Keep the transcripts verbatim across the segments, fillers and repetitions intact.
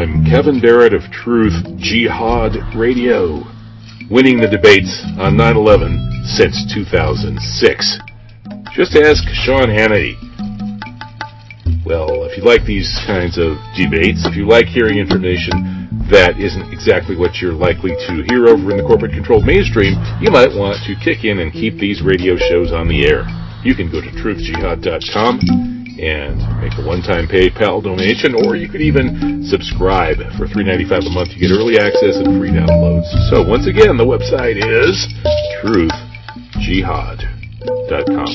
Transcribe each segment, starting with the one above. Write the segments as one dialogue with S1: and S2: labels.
S1: I'm Kevin Barrett of Truth Jihad Radio, winning the debates on nine eleven since two thousand six. Just ask Sean Hannity. Well, if you like these kinds of debates, if you like hearing information that isn't exactly what you're likely to hear over in the corporate-controlled mainstream, you might want to kick in and keep these radio shows on the air. You can go to truth jihad dot com and make a one-time PayPal donation, or you could even subscribe. For three dollars and ninety-five cents a month. You get early access and free downloads. So once again, the website is truth jihad dot com.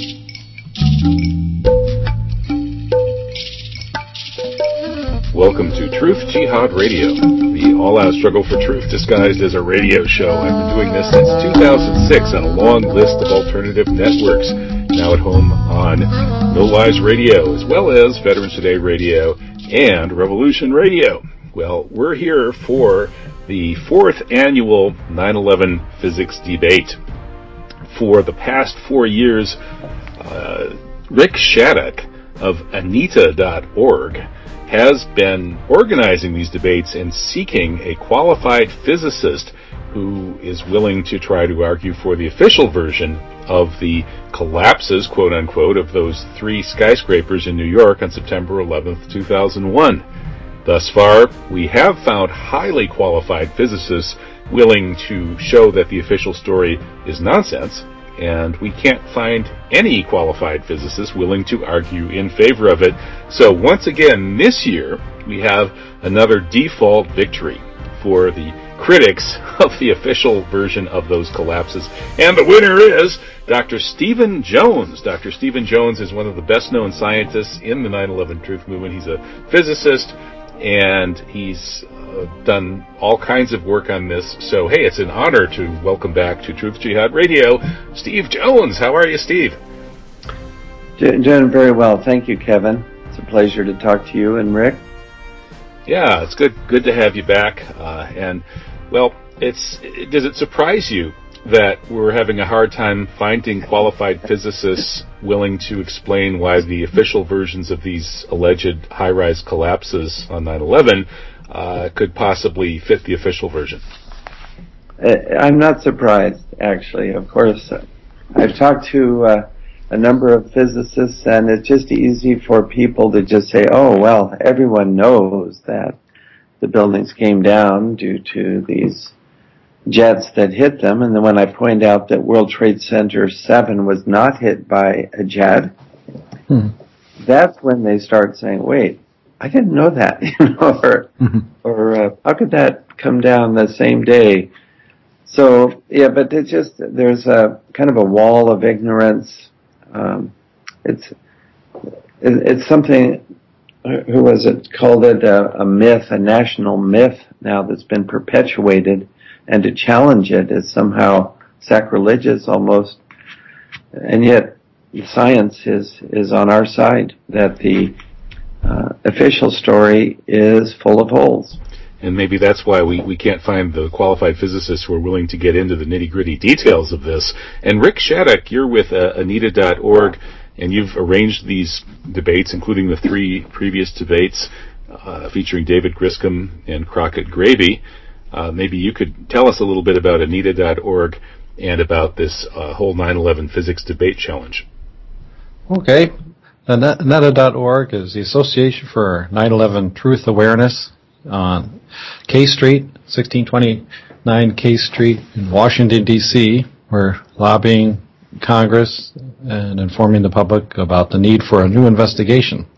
S1: Welcome to Truth Jihad Radio, the all-out struggle for truth disguised as a radio show. I've been doing this since two thousand six on a long list of alternative networks, now at home on No Lies Radio, as well as Veterans Today Radio and Revolution Radio. Well, we're here for the fourth annual nine eleven physics debate. For the past four years, uh, Rick Shattuck of Anita dot org has been organizing these debates and seeking a qualified physicist who is willing to try to argue for the official version of the collapses, quote-unquote, of those three skyscrapers in New York on September eleventh, two thousand one. Thus far, we have found highly qualified physicists willing to show that the official story is nonsense, and we can't find any qualified physicists willing to argue in favor of it. So once again, this year, we have another default victory for the critics of the official version of those collapses. And the winner is Doctor Stephen Jones. Doctor Stephen Jones is one of the best-known scientists in the nine eleven truth movement. He's a physicist, and he's uh, done all kinds of work on this. So, hey, it's an honor to welcome back to Truth Jihad Radio, Steve Jones. How are you, Steve?
S2: Doing very well. Thank you, Kevin. It's a pleasure to talk to you and Rick.
S1: Yeah, it's good good to have you back. Uh, and, well, it's does it surprise you that we're having a hard time finding qualified physicists willing to explain why the official versions of these alleged high-rise collapses on nine eleven uh, could possibly fit the official version?
S2: I'm not surprised, actually. Of course, I've talked to uh, a number of physicists, and it's just easy for people to just say, oh, well, everyone knows that the buildings came down due to these jets that hit them. And then when I point out that World Trade Center seven was not hit by a jet, hmm. that's when they start saying, wait, I didn't know that, you know, or, mm-hmm. or uh, how could that come down the same day? So, yeah, but it's just, there's a kind of a wall of ignorance. Um, it's, it, it's something, who was it, called it a, a myth, a national myth now that's been perpetuated, and to challenge it is somehow sacrilegious almost. And yet science is, is on our side, that the uh, official story is full of holes.
S1: And maybe that's why we, we can't find the qualified physicists who are willing to get into the nitty-gritty details of this. And Rick Shattuck, you're with uh, Anita dot org, and you've arranged these debates, including the three previous debates uh, featuring David Griscom and Crockett Gravy. Uh, maybe you could tell us a little bit about Anita dot org and about this uh, whole nine eleven physics debate challenge.
S3: Okay. Anita dot org is the Association for nine eleven Truth Awareness on K Street, sixteen twenty-nine K Street in Washington, D C We're lobbying Congress and informing the public about the need for a new investigation.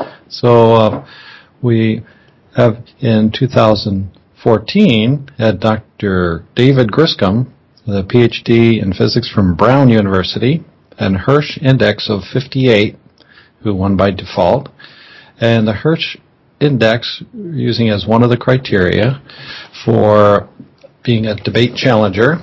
S3: So uh, we have in two thousand fourteen had Doctor David Griscom, the P H D in physics from Brown University, and Hirsch Index of fifty-eight, who won by default. And the Hirsch Index, using as one of the criteria for being a debate challenger,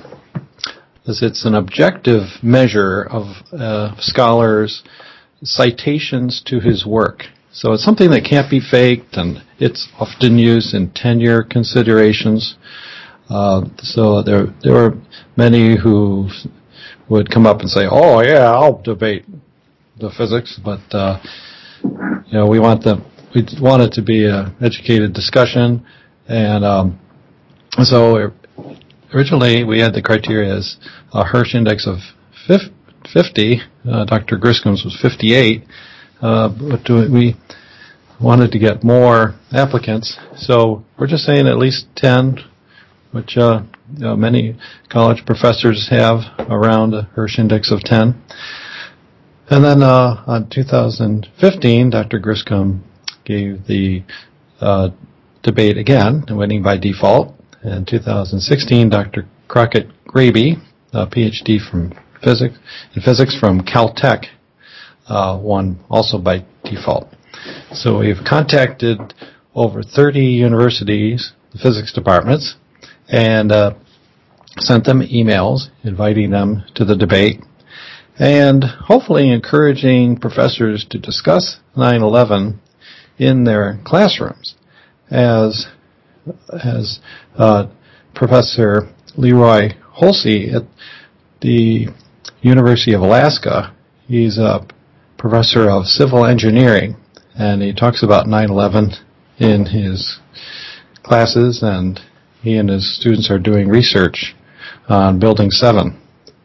S3: is it's an objective measure of a scholar's citations to his work. So it's something that can't be faked, and it's often used in tenure considerations. Uh, so there, there were many who would come up and say, "Oh yeah, I'll debate the physics," but uh, you know, we want the we want it to be an educated discussion, And um, so originally we had the criteria as a Hirsch index of fifty. Uh, Doctor Griscom's was fifty-eight, uh, but we wanted to get more applicants, so we're just saying at least ten, which uh, you know, many college professors have around a Hirsch index of ten. And then uh, on two thousand fifteen, Doctor Griscom gave the uh, debate again, winning by default. In two thousand sixteen, Doctor Crockett Graby, a P H D from physics in physics from Caltech, uh, won also by default. So we've contacted over thirty universities, the physics departments, and uh, sent them emails inviting them to the debate, and hopefully encouraging professors to discuss nine eleven in their classrooms. As as uh, Professor Leroy Holsey at the University of Alaska, he's a professor of civil engineering, and he talks about nine eleven in his classes, and he and his students are doing research on Building seven.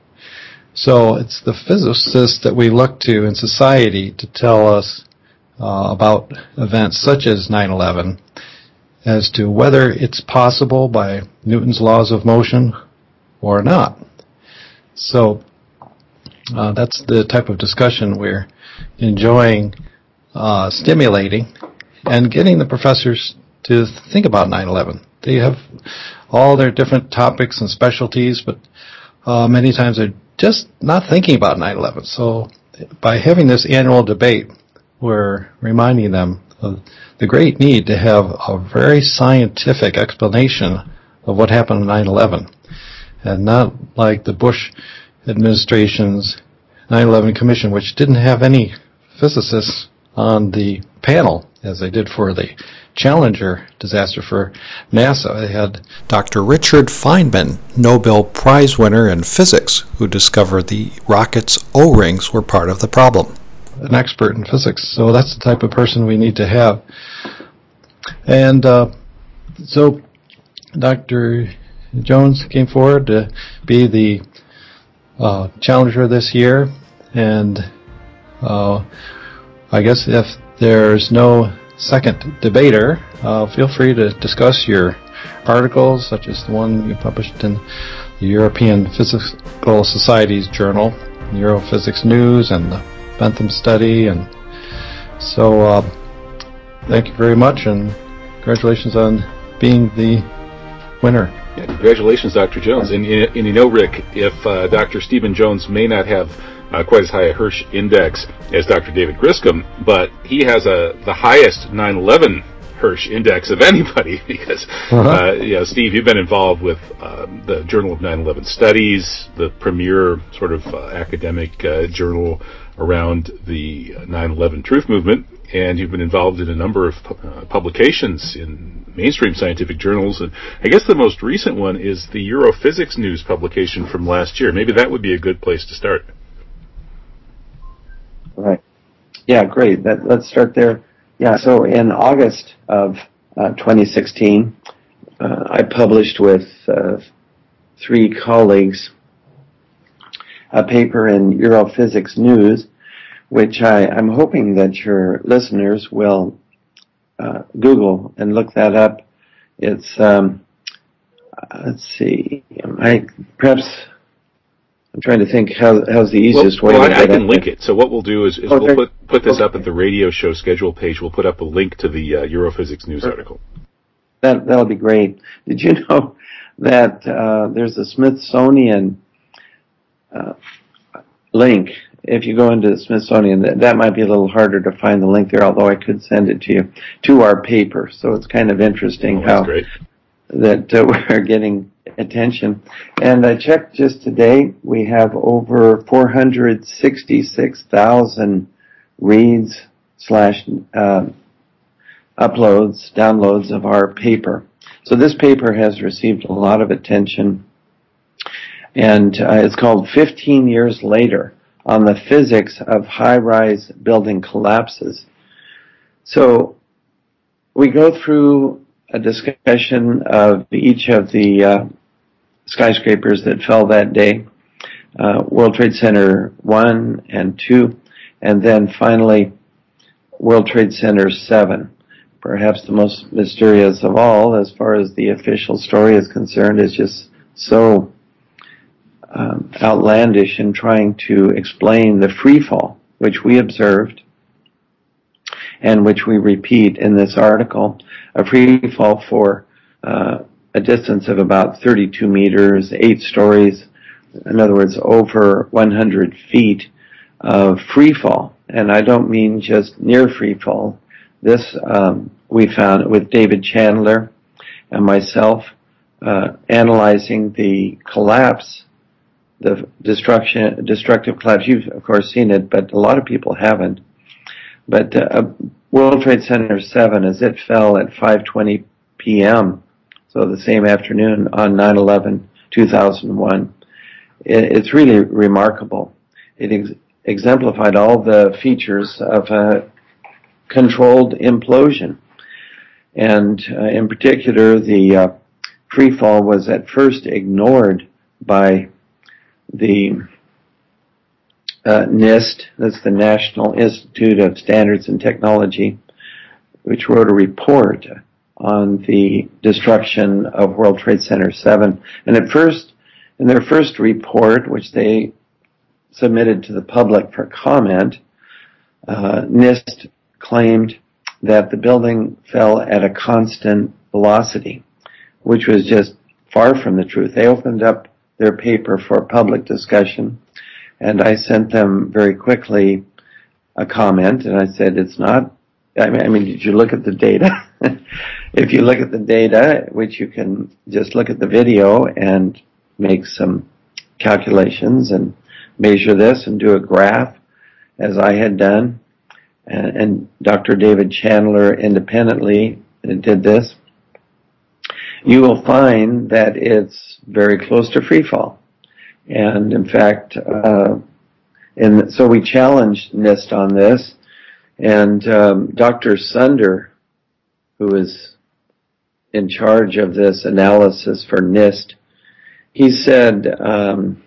S3: So it's the physicists that we look to in society to tell us uh, about events such as nine eleven as to whether it's possible by Newton's laws of motion or not. So uh, that's the type of discussion we're enjoying uh, stimulating and getting the professors to think about nine eleven. They have all their different topics and specialties, but uh, many times they're just not thinking about nine eleven. So by having this annual debate, we're reminding them of the great need to have a very scientific explanation of what happened on nine eleven, and not like the Bush administration's nine eleven Commission, which didn't have any physicists on the panel, as they did for the Challenger disaster for NASA. They had
S4: Doctor Richard Feynman, Nobel Prize winner in physics, who discovered the rocket's O-rings were part of the problem.
S3: An expert in physics, so that's the type of person we need to have. And uh, so Doctor Jones came forward to be the uh, challenger this year, and uh, I guess if there's no second debater, uh, feel free to discuss your articles, such as the one you published in the European Physical Society's journal, Neurophysics News, and the Bentham Study. And so uh, thank you very much, and congratulations on being the winner.
S1: Yeah, congratulations, Doctor Jones. And, and you know, Rick, if uh, Doctor Stephen Jones may not have uh, quite as high a Hirsch index as Doctor David Griscom, but he has a the highest nine eleven Hirsch index of anybody, because uh-huh. uh, you know, Steve, you've been involved with um, the Journal of nine eleven Studies, the premier sort of uh, academic uh, journal around the nine eleven truth movement, and you've been involved in a number of uh, publications in mainstream scientific journals, and I guess the most recent one is the Europhysics News publication from last year. Maybe that would be a good place to start.
S2: Right. Yeah, great. That, let's start there. Yeah, so in August of uh, twenty sixteen, uh, I published with uh, three colleagues a paper in Europhysics News, which I, I'm hoping that your listeners will uh, Google and look that up. It's, um, uh, let's see, I perhaps... I'm trying to think how, how's the easiest
S1: well,
S2: way
S1: well,
S2: to
S1: I,
S2: get
S1: I can
S2: it.
S1: link it. So what we'll do is, is
S2: okay.
S1: we'll put, put this
S2: okay.
S1: up at the radio show schedule page. We'll put up a link to the uh, Europhysics News article.
S2: That, that'll be great. Did you know that uh, there's a Smithsonian uh, link? If you go into the Smithsonian, that, that might be a little harder to find the link there, although I could send it to you, to our paper. So it's kind of interesting
S1: oh,
S2: how
S1: great.
S2: that uh, we're getting attention. And I checked just today, we have over four hundred sixty-six thousand reads slash uh, uploads, downloads of our paper. So this paper has received a lot of attention, and uh, it's called fifteen years Later on the Physics of High-Rise Building Collapses. So we go through a discussion of each of the uh, skyscrapers that fell that day, uh, World Trade Center one and two, and then finally World Trade Center seven. Perhaps the most mysterious of all, as far as the official story is concerned, is just so um, outlandish in trying to explain the free fall, which we observed and which we repeat in this article, a free fall for uh, a distance of about thirty-two meters, eight stories, in other words, over one hundred feet of free fall. And I don't mean just near free fall. This um, we found with David Chandler and myself uh, analyzing the collapse, the destruction, destructive collapse. You've, of course, seen it, but a lot of people haven't. But uh, World Trade Center seven, as it fell at five twenty p.m., so the same afternoon on nine eleven two thousand one, it, it's really remarkable. It ex- exemplified all the features of a controlled implosion. And uh, in particular, the uh, free fall was at first ignored by the uh, NIST, that's the National Institute of Standards and Technology, which wrote a report on the destruction of World Trade Center seven. And at first, in their first report, which they submitted to the public for comment, uh, NIST claimed that the building fell at a constant velocity, which was just far from the truth. They opened up their paper for public discussion, and I sent them very quickly a comment, and I said, it's not, I mean, I mean did you look at the data? If you look at the data, which you can just look at the video and make some calculations and measure this and do a graph, as I had done, and, and Doctor David Chandler independently did this, you will find that it's very close to free fall. And in fact, uh, and so we challenged NIST on this, and um, Doctor Sunder, who is in charge of this analysis for NIST, he said, um,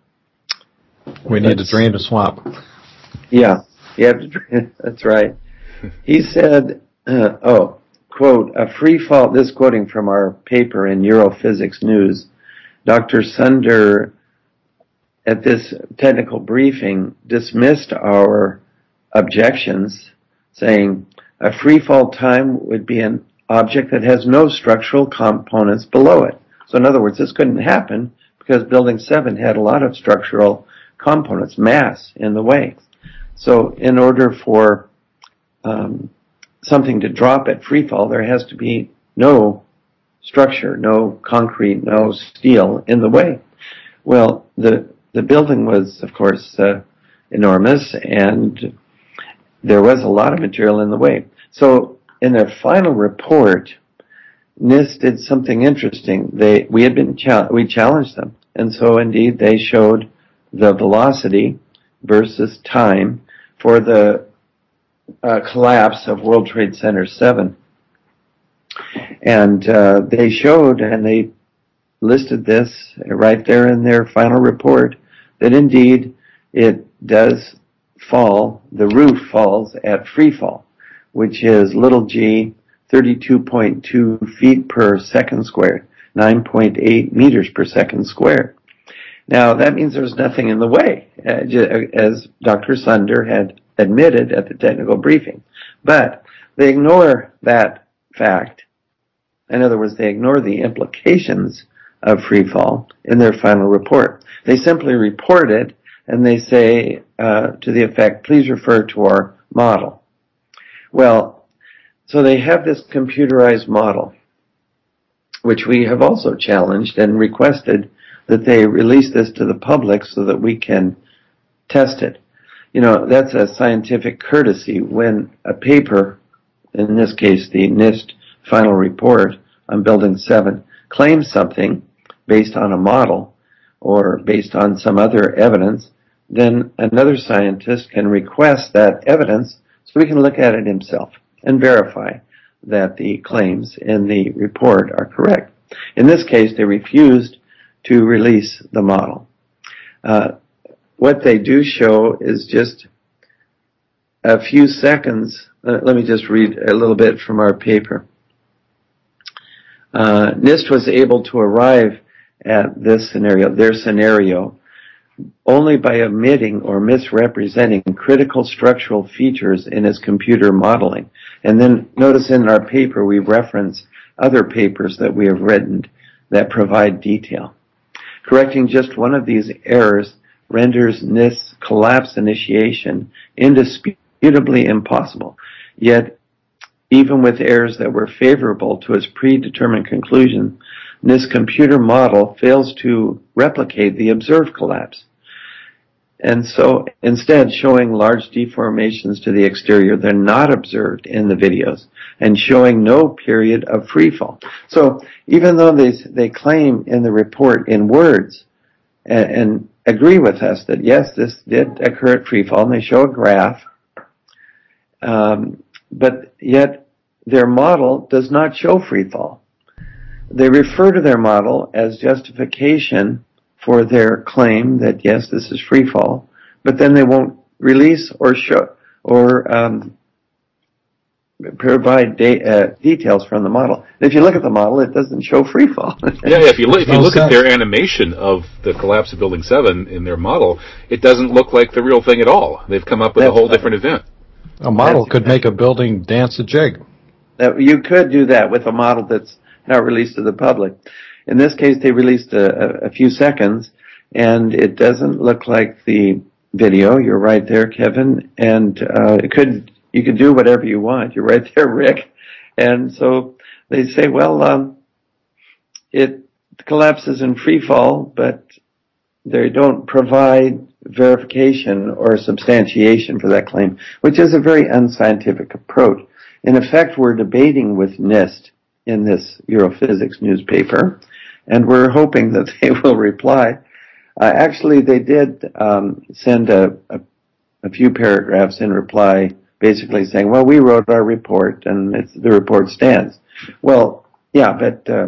S3: we need to drain the swamp.
S2: Yeah, you have to drain, that's right. He said, uh, oh, quote, a free fall, this quoting from our paper in Neurophysics News, Doctor Sunder, at this technical briefing, dismissed our objections, saying a free fall time would be an object that has no structural components below it. So in other words, this couldn't happen because Building seven had a lot of structural components, mass in the way. So in order for um, something to drop at free fall, there has to be no structure, no concrete, no steel in the way. Well, the the building was, of course, uh, enormous, and there was a lot of material in the way. So in their final report, NIST did something interesting. They we had been chal- we challenged them, and so indeed they showed the velocity versus time for the uh, collapse of World Trade Center seven. And uh, they showed, and they listed this right there in their final report, that indeed it does fall, the roof falls at free fall, which is little g, thirty-two point two feet per second squared, nine point eight meters per second squared. Now, that means there's nothing in the way, as Doctor Sunder had admitted at the technical briefing. But they ignore that fact. In other words, they ignore the implications of free fall in their final report. They simply report it, and they say uh, to the effect, please refer to our model. Well, so they have this computerized model, which we have also challenged and requested that they release this to the public so that we can test it. You know, that's a scientific courtesy when a paper, in this case the NIST final report on Building seven, claims something based on a model or based on some other evidence, then another scientist can request that evidence so we can look at it himself and verify that the claims in the report are correct. In this case, they refused to release the model. Uh, what they do show is just a few seconds. Uh, let me just read a little bit from our paper. Uh, NIST was able to arrive at this scenario, their scenario, only by omitting or misrepresenting critical structural features in its computer modeling. And then notice in our paper we reference other papers that we have written that provide detail. Correcting just one of these errors renders NIST's collapse initiation indisputably impossible. Yet, even with errors that were favorable to its predetermined conclusion, NIST's computer model fails to replicate the observed collapse. And so, instead, showing large deformations to the exterior, they're not observed in the videos, and showing no period of freefall. So, even though they, they claim in the report in words, and, and agree with us that yes, this did occur at freefall, and they show a graph, um, but yet their model does not show freefall. They refer to their model as justification for their claim that yes, this is free fall, but then they won't release or show or um, provide de- uh, details from the model. If you look at the model, it doesn't show free fall.
S1: yeah, if you look, if you look at their animation of the collapse of Building Seven in their model, it doesn't look like the real thing at all. They've come up with
S2: That's
S1: a whole
S2: right.
S1: different event.
S3: A model
S2: That's
S3: could make a building dance a jig.
S2: That you could do that with a model that's not released to the public. In this case, they released a, a, a few seconds, and it doesn't look like the video. You're right there, Kevin. And uh, it could you could do whatever you want. You're right there, Rick. And so they say, well, um, it collapses in free fall, but they don't provide verification or substantiation for that claim, which is a very unscientific approach. In effect, we're debating with NIST in this Europhysics newspaper, and we're hoping that they will reply. Uh, actually, they did um, send a, a, a few paragraphs in reply, basically saying, well, we wrote our report, and it's, the report stands. Well, yeah, but uh,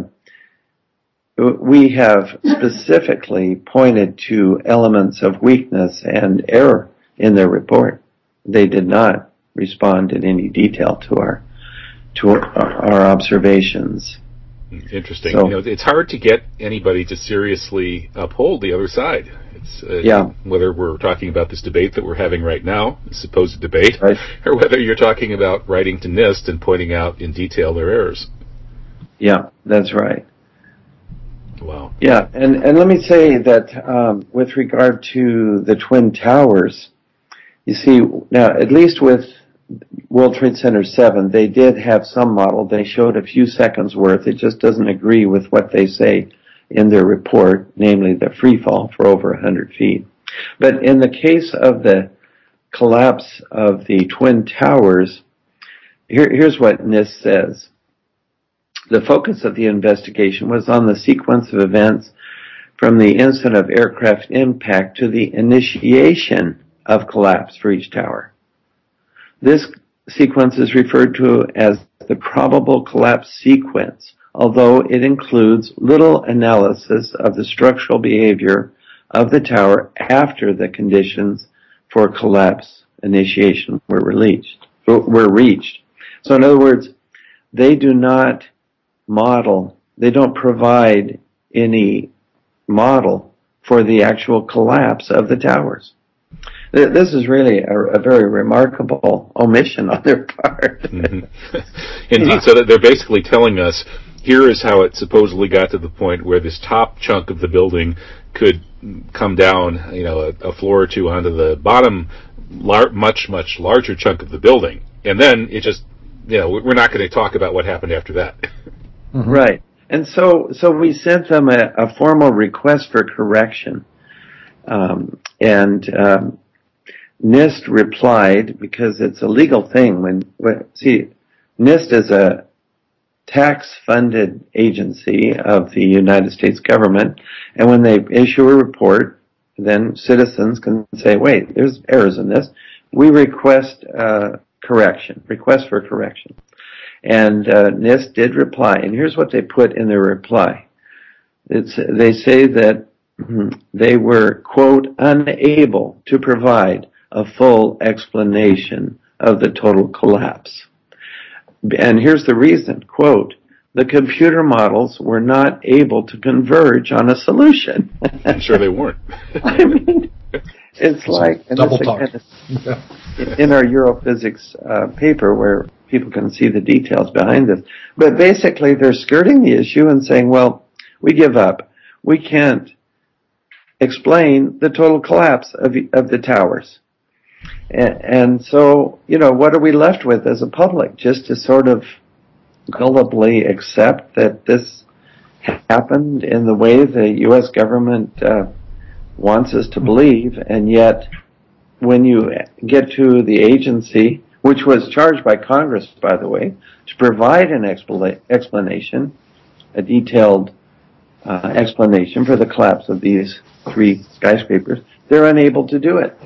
S2: we have specifically pointed to elements of weakness and error in their report. They did not respond in any detail to our to our, our observations.
S1: Interesting.
S2: So,
S1: you know, it's hard to get anybody to seriously uphold the other side. It's uh,
S2: yeah.
S1: Whether we're talking about this debate that we're having right now, the supposed debate,
S2: right.
S1: or whether you're talking about writing to NIST and pointing out in detail their errors.
S2: Yeah, that's right.
S1: Wow.
S2: Yeah, and, and let me say that um, with regard to the Twin Towers, you see, now at least with World Trade Center seven, they did have some model. They showed a few seconds worth. It just doesn't agree with what they say in their report, namely the free fall for over one hundred feet. But in the case of the collapse of the Twin Towers, here, here's what NIST says. The focus of the investigation was on the sequence of events from the instant of aircraft impact to the initiation of collapse for each tower. This sequence is referred to as the probable collapse sequence, although it includes little analysis of the structural behavior of the tower after the conditions for collapse initiation were released, were reached. So in other words, they do not model, they don't provide any model for the actual collapse of the towers. This is really a, a very remarkable omission on their part.
S1: Mm-hmm. Indeed, so that they're basically telling us, here is how it supposedly got to the point where this top chunk of the building could come down, you know, a, a floor or two onto the bottom, lar- much, much larger chunk of the building. And then it just, you know, we're not going to talk about what happened after that.
S2: Mm-hmm. Right. And so, so we sent them a, a formal request for correction. Um, and, um, NIST replied, because it's a legal thing when, when see, NIST is a tax-funded agency of the United States government, and when they issue a report, then citizens can say, wait, there's errors in this. We request uh, correction, request for correction. And uh, NIST did reply, and here's what they put in their reply. It's, they say that they were, quote, unable to provide a full explanation of the total collapse. And here's the reason, quote, the computer models were not able to converge on a solution.
S1: I'm sure they weren't.
S2: I mean, it's like, and
S3: double
S2: it's
S3: talk.
S2: again, in our Europhysics uh, paper where people can see the details behind this. But basically, they're skirting the issue and saying, well, we give up. We can't explain the total collapse of, of the towers. And, and so, you know, what are we left with as a public? Just to sort of gullibly accept that this happened in the way the U S government uh, wants us to believe, and yet when you get to the agency, which was charged by Congress, by the way, to provide an expla- explanation, a detailed uh, explanation for the collapse of these three skyscrapers, they're unable to do it.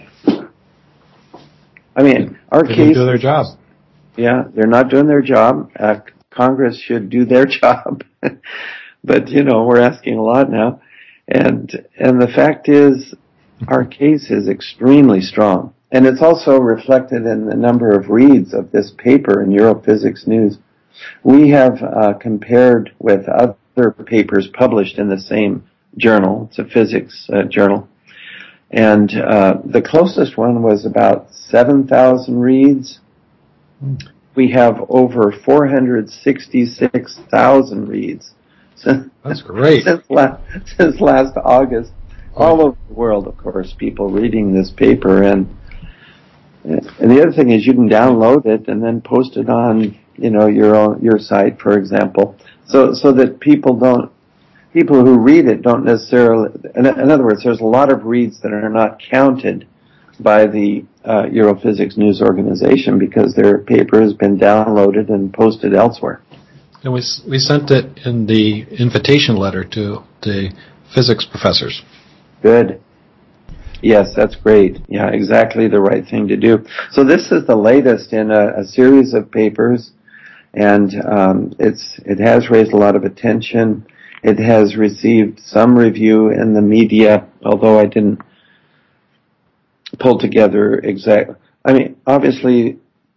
S2: I mean, our
S3: They
S2: case...
S3: didn't do their job.
S2: Yeah, they're not doing their job. Uh, Congress should do their job. But, you know, we're asking a lot now. And and the fact is, our case is extremely strong. And it's also reflected in the number of reads of this paper in Europhysics News. We have uh, compared with other papers published in the same journal. It's a physics uh, journal. And uh, the closest one was about seven thousand reads. We have over four hundred sixty-six thousand reads.
S3: That's great.
S2: Since last, since last August, all over the world, of course, people reading this paper. And and the other thing is you can download it and then post it on, you know, your own, your site, for example, so so that people don't, people who read it don't necessarily, in, in other words, there's a lot of reads that are not counted by the uh, Europhysics News Organization because their paper has been downloaded and posted elsewhere.
S3: And we we sent it in the invitation letter to the physics professors.
S2: Good. Yes, that's great. Yeah, exactly the right thing to do. So this is the latest in a, a series of papers, and um, it's it has raised a lot of attention. It has received some review in the media, although I didn't pull together exact. I mean, obviously,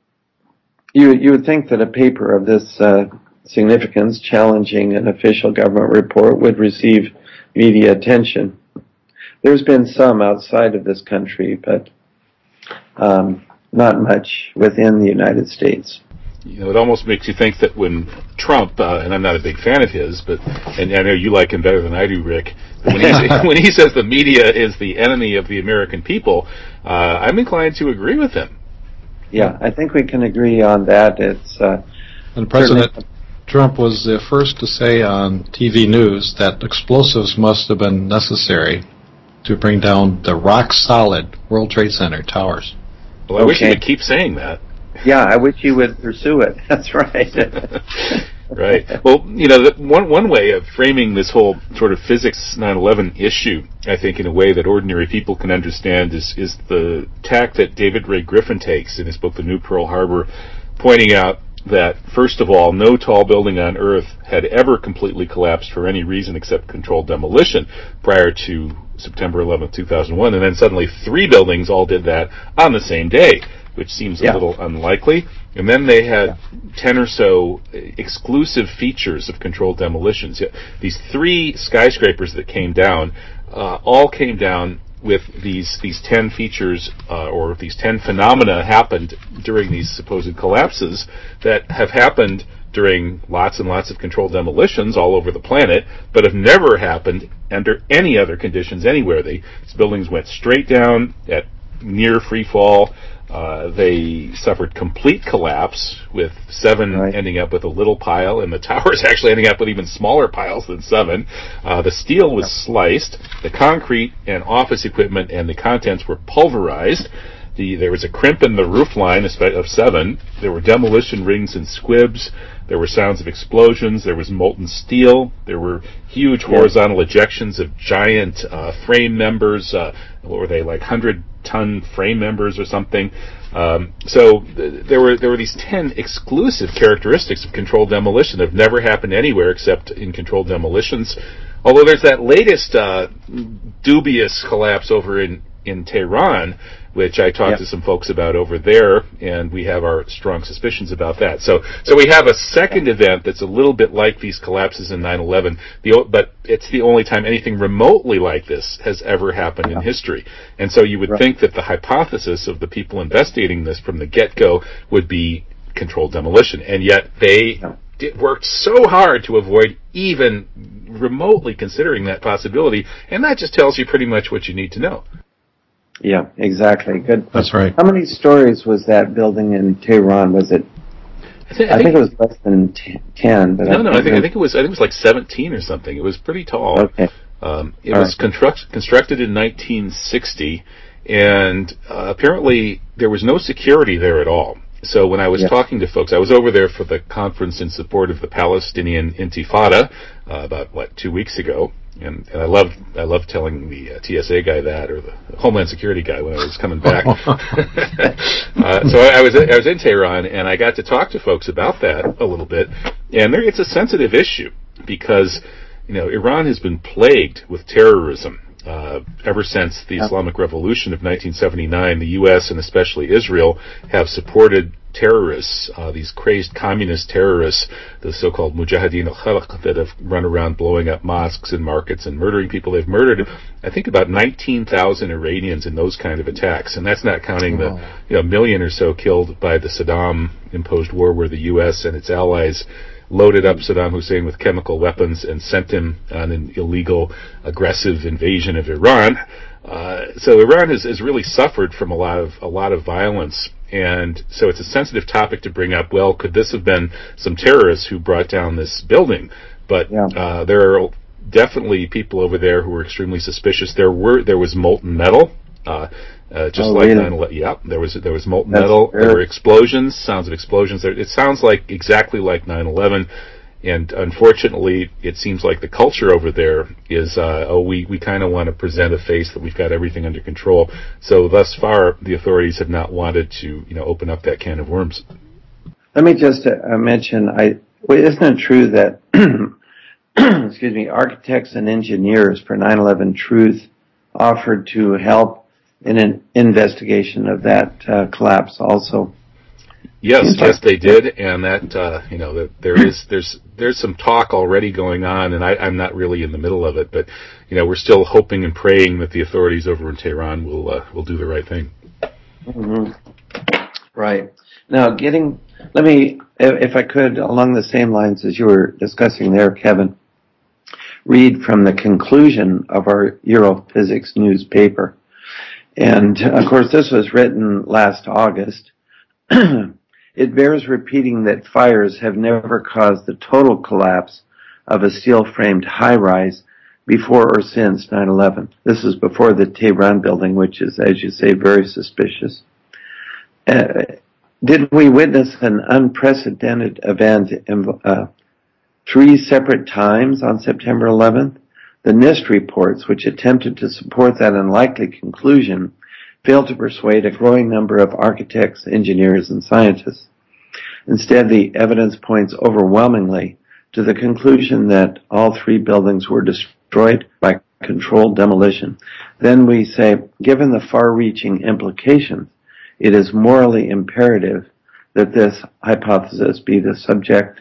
S2: you you would think that a paper of this uh, significance challenging an official government report would receive media attention. There's been some outside of this country, but um, not much within the United States.
S1: You know, it almost makes you think that when Trump, uh, and I'm not a big fan of his, but and I know you like him better than I do, Rick. When he when he says the media is the enemy of the American people, uh, I'm inclined to agree with him.
S2: Yeah, I think we can agree on that. It's uh,
S3: and President Trump was the first to say on T V news that explosives must have been necessary to bring down the rock-solid World Trade Center towers.
S1: Well, I
S2: okay.
S1: wish he would keep saying that.
S2: Yeah, I wish he would pursue it. That's right.
S1: Right. Well, you know, the, one one way of framing this whole sort of physics nine eleven issue, I think, in a way that ordinary people can understand, is is the tack that David Ray Griffin takes in his book, The New Pearl Harbor, pointing out that, first of all, no tall building on Earth had ever completely collapsed for any reason except controlled demolition prior to September eleventh, two thousand one, and then suddenly three buildings all did that on the same day, which seems a
S2: yeah.
S1: little unlikely. And then they had yeah. ten or so exclusive features of controlled demolitions. These three skyscrapers that came down, uh, all came down with these these ten features, uh, or these ten phenomena happened during these supposed collapses that have happened during lots and lots of controlled demolitions all over the planet, but have never happened under any other conditions anywhere. They, these buildings went straight down at near free fall. Uh, they suffered complete collapse, with seven right. ending up with a little pile, and the towers actually ending up with even smaller piles than seven. Uh, the steel was sliced, the concrete and office equipment and the contents were pulverized. The, there was a crimp in the roof line of seven. There were demolition rings and squibs. There were sounds of explosions. There was molten steel. There were huge horizontal ejections of giant uh, frame members. Uh, what were they, like hundred-ton frame members or something? Um, so th- there were there were these ten exclusive characteristics of controlled demolition that have never happened anywhere except in controlled demolitions. Although there's that latest uh, dubious collapse over in, in Tehran, which I talked yep. to some folks about over there, and we have our strong suspicions about that. So so we have a second event that's a little bit like these collapses in nine eleven, the, but it's the only time anything remotely like this has ever happened in history. And so you would right. think that the hypothesis of the people investigating this from the get-go would be controlled demolition, and yet they yeah. did, worked so hard to avoid even remotely considering that possibility, and that just tells you pretty much what you need to know.
S2: Yeah, exactly. Good.
S3: That's right.
S2: How many stories was that building in Tehran? Was it?
S1: I think,
S2: I think it was less than t- ten. But
S1: no,
S2: I
S1: no.
S2: think
S1: I think I think it was. I think it was like seventeen or something. It was pretty tall.
S2: Okay.
S1: Um, it
S2: All
S1: was
S2: right.
S1: construct, constructed in nineteen sixty, and uh, apparently there was no security there at all. So when I was
S2: yeah.
S1: talking to folks, I was over there for the conference in support of the Palestinian Intifada uh, about what two weeks ago. And, and I love I love telling the uh, T S A guy that, or the Homeland Security guy when I was coming back. uh, so I, I was I was in Tehran, and I got to talk to folks about that a little bit. And there, it's a sensitive issue because you know Iran has been plagued with terrorism uh, ever since the Islamic Revolution of nineteen seventy-nine. The U S and especially Israel have supported terrorists, uh, these crazed communist terrorists, the so-called Mujahideen al-Khalq, that have run around blowing up mosques and markets and murdering people. They've murdered, I think, about nineteen thousand Iranians in those kind of attacks, and that's not counting the you know, million or so killed by the Saddam-imposed war where the U S and its allies loaded up Saddam Hussein with chemical weapons and sent him on an illegal, aggressive invasion of Iran. Uh, so Iran has, has really suffered from a lot of a lot of violence, and so it's a sensitive topic to bring up. Well, could this have been some terrorists who brought down this building? But
S2: yeah.
S1: uh, there are definitely people over there who were extremely suspicious. There were there was molten metal, uh, uh, just
S2: oh,
S1: like
S2: really?
S1: nine eleven. Yeah, there was there was molten
S2: That's
S1: metal.
S2: fair.
S1: There were explosions, sounds of explosions. There, it sounds like exactly like nine eleven. And unfortunately, it seems like the culture over there is, uh, oh, we, we kind of want to present a face that we've got everything under control. So thus far, the authorities have not wanted to, you know, open up that can of worms.
S2: Let me just uh, mention, I well, isn't it true that, excuse me, architects and engineers for nine eleven Truth offered to help in an investigation of that uh, collapse also?
S1: Yes, yes, they did, and that uh, you know that there is there's there's some talk already going on, and I, I'm not really in the middle of it, but you know we're still hoping and praying that the authorities over in Tehran will uh, will do the right thing.
S2: Mm-hmm. Right. Now, getting let me, if I could, along the same lines as you were discussing there, Kevin, read from the conclusion of our Europhysics newspaper, and of course this was written last August. It bears repeating that fires have never caused the total collapse of a steel-framed high-rise before or since nine eleven. This is before the Tehran building, which is, as you say, very suspicious. Uh, did we witness an unprecedented event in, uh, three separate times on September eleventh? The NIST reports, which attempted to support that unlikely conclusion, failed to persuade a growing number of architects, engineers, and scientists. Instead, the evidence points overwhelmingly to the conclusion that all three buildings were destroyed by controlled demolition. Then we say, given the far-reaching implications, it is morally imperative that this hypothesis be the subject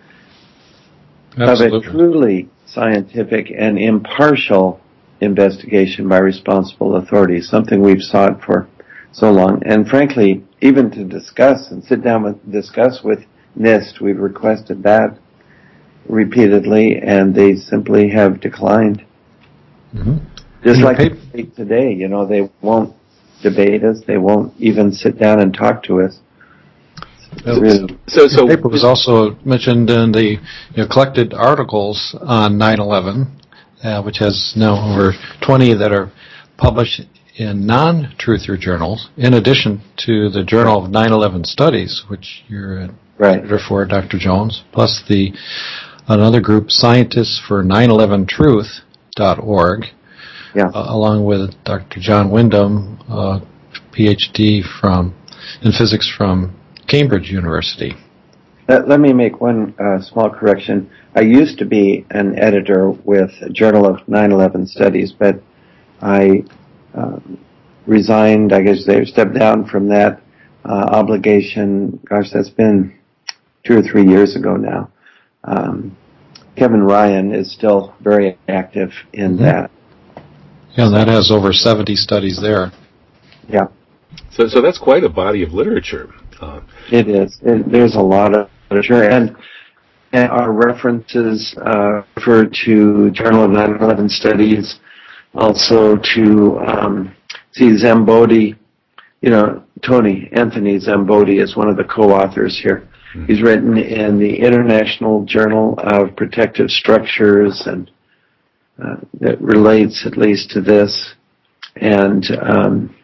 S3: Absolutely.
S2: of a truly scientific and impartial investigation by responsible authorities, something we've sought for so long. And frankly, even to discuss and sit down with discuss with NIST, we've requested that repeatedly, and they simply have declined.
S3: Mm-hmm.
S2: Just
S3: In
S2: like
S3: paper-
S2: today, you know, they won't debate us, they won't even sit down and talk to us.
S3: Well,
S2: Really.
S1: So, so
S3: the paper was also mentioned in the you know, collected articles on nine eleven, uh, which has now over twenty that are published in non-truther journals, in addition to the Journal of nine eleven Studies, which you're an
S2: right.
S3: editor for, Doctor Jones, plus the another group, Scientists for nine eleven Truth dot org,
S2: yeah.
S3: uh, along with Doctor John Wyndham, uh, P H D from in physics from Cambridge University.
S2: Let, let me make one uh, small correction. I used to be an editor with Journal of nine eleven Studies, but I uh, resigned, I guess they stepped down from that uh, obligation. Gosh, that's been two or three years ago now. Um, Kevin Ryan is still very active in
S3: mm-hmm.
S2: that.
S3: Yeah, that has over seventy studies there.
S2: Yeah.
S1: So, so that's quite a body of literature. Uh,
S2: it is. It, there's a lot of literature, and, and our references uh, refer to Journal of nine eleven Studies, also to um, see Zambodi. You know, Tony Anthony Zambodi is one of the co-authors here. Mm-hmm. He's written in the International Journal of Protective Structures, and uh, that relates at least to this, and um,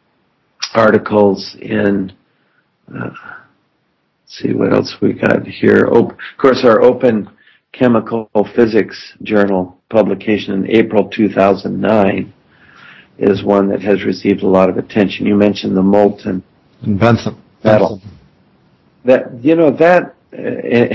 S2: articles in. Uh, let's see what else we got here. Oh, of course, our Open Chemical Physics Journal publication in April two thousand nine is one that has received a lot of attention. You mentioned the molten
S3: and Bentham
S2: metal. That you know that uh,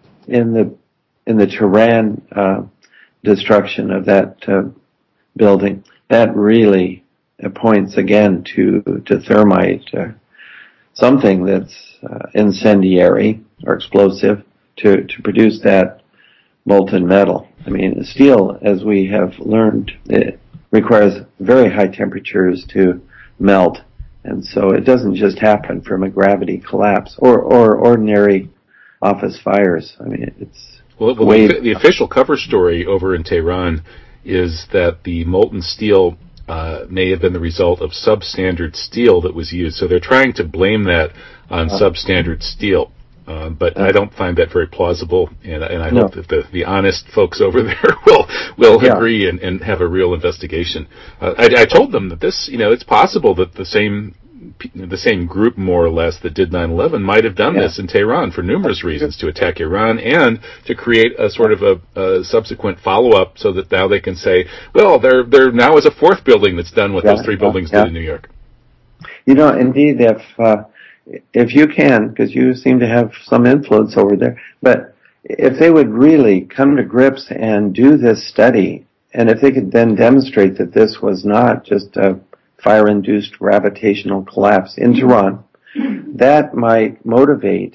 S2: in the in the Tehran uh, destruction of that uh, building, that really uh, points again to to thermite. Uh, something that's uh, incendiary or explosive to, to produce that molten metal. I mean, steel, as we have learned, it requires very high temperatures to melt, and so it doesn't just happen from a gravity collapse or, or ordinary office fires. I mean, it's
S1: well, well the, the official cover story over in Tehran is that the molten steel Uh, may have been the result of substandard steel that was used. So they're trying to blame that on uh, substandard steel. Uh, but uh, I don't find that very plausible, and, and I no. hope that the, the honest folks over there will will yeah. agree and, and have a real investigation. Uh, I, I told them that this, you know, it's possible that the same the same group, more or less, that did nine eleven might have done yeah. this in Tehran for numerous reasons, to attack Iran and to create a sort of a, a subsequent follow-up so that now they can say, well, there there now is a fourth building that's done what yeah, those three buildings yeah. did in New York.
S2: You know, indeed, if uh, if you can, because you seem to have some influence over there, but if they would really come to grips and do this study, and if they could then demonstrate that this was not just a fire-induced gravitational collapse in Tehran, that might motivate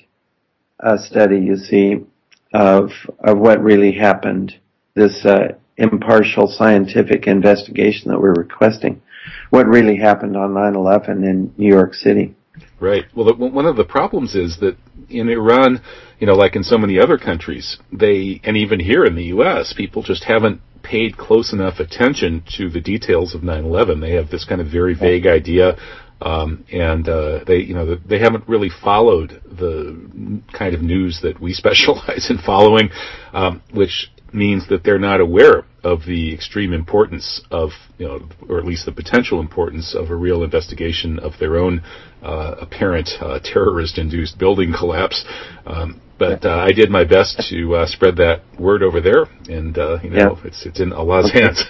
S2: a study, you see, of of what really happened, this uh, impartial scientific investigation that we're requesting, what really happened on nine eleven in New York City.
S1: Right. Well, the, one of the problems is that in Iran, you know, like in so many other countries, they, and even here in the U S, people just haven't paid close enough attention to the details of nine eleven. They have this kind of very vague idea, um, and uh, they, you know, they haven't really followed the kind of news that we specialize in following, um, which means that they're not aware of the extreme importance of, you know, or at least the potential importance of a real investigation of their own uh, apparent uh, terrorist-induced building collapse. Um, but uh, I did my best to uh, spread that word over there, and uh, you know, yeah. it's it's in Allah's
S2: okay.
S1: hands.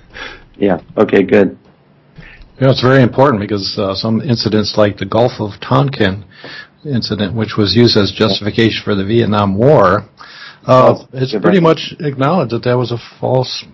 S2: Yeah. Okay. Good.
S3: You know, it's very important because uh, some incidents like the Gulf of Tonkin incident, which was used as justification for the Vietnam War, uh, it's pretty much acknowledged that that was a false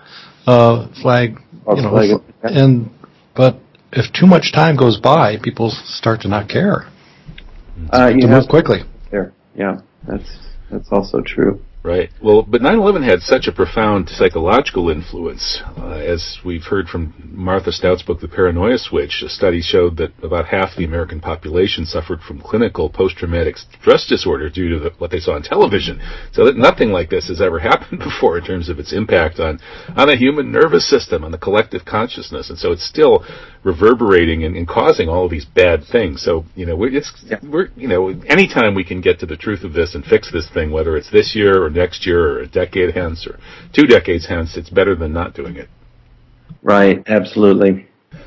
S3: uh, flag.
S2: False
S3: you know,
S2: flag.
S3: and but if too much time goes by, people start to not care.
S2: Uh,
S3: to move quickly.
S2: There. Yeah, that's that's also true.
S1: Right. Well, but nine eleven had such a profound psychological influence. Uh, as we've heard from Martha Stout's book, The Paranoia Switch, a study showed that about half the American population suffered from clinical post-traumatic stress disorder due to the, what they saw on television. So that nothing like this has ever happened before in terms of its impact on, on the human nervous system, on the collective consciousness. And so it's still reverberating and, and causing all of these bad things. So, you know, we're, it's, yeah. we're, you know, anytime we can get to the truth of this and fix this thing, whether it's this year or next year or a decade hence or two decades hence, it's better than not doing it.
S2: Right, absolutely.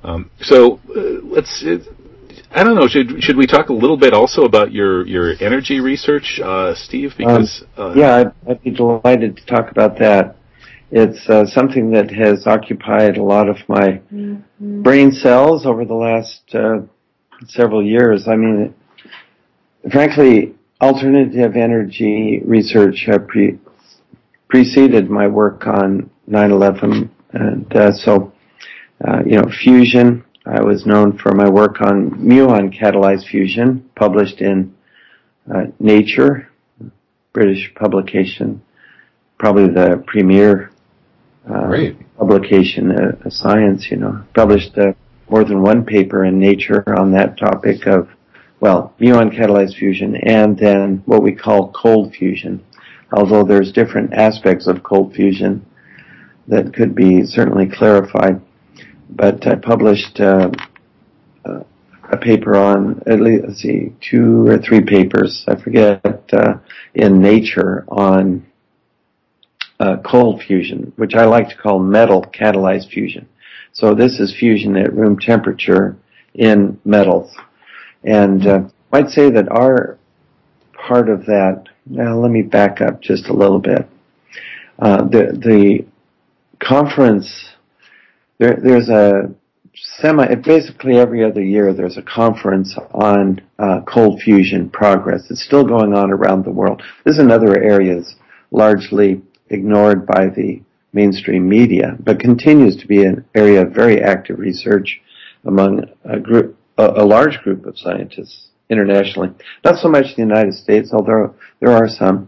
S1: Um, so uh, let's. Uh, I don't know. Should should we talk a little bit also about your, your energy research, uh, Steve? Because
S2: um,
S1: uh,
S2: yeah, I'd, I'd be delighted to talk about that. It's uh, something that has occupied a lot of my mm-hmm. brain cells over the last uh, several years. I mean, frankly, alternative energy research uh, pre- preceded my work on nine eleven, and uh, so uh, you know, fusion. I was known for my work on muon catalyzed fusion, published in uh, Nature, British publication, probably the premier uh, publication of uh, science. You know, published uh, more than one paper in Nature on that topic of, well, muon catalyzed fusion, and then what we call cold fusion. Although there's different aspects of cold fusion that could be certainly clarified. But I published uh, uh, a paper on, at least, let's see, two or three papers, I forget, uh, in Nature on uh, cold fusion, which I like to call metal catalyzed fusion. So this is fusion at room temperature in metals. And uh, I might say that our part of that, now let me back up just a little bit. Uh, the, the conference... There, there's a semi, basically every other year there's a conference on uh, cold fusion progress. It's still going on around the world. This is another area that's largely ignored by the mainstream media, but continues to be an area of very active research among a group, a, a large group of scientists internationally. Not so much in the United States, although there are some,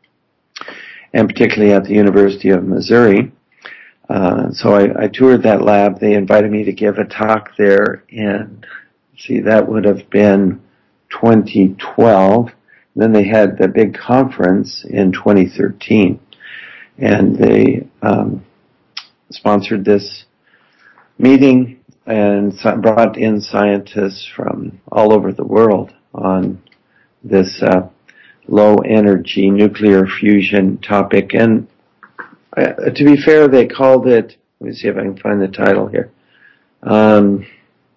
S2: and particularly at the University of Missouri. Uh, so I, I toured that lab. They invited me to give a talk there in, see, that would have been twenty twelve. Then they had the big conference in twenty thirteen. And they um, sponsored this meeting and brought in scientists from all over the world on this uh, low-energy nuclear fusion topic. And Uh, to be fair, they called it, let me see if I can find the title here, um,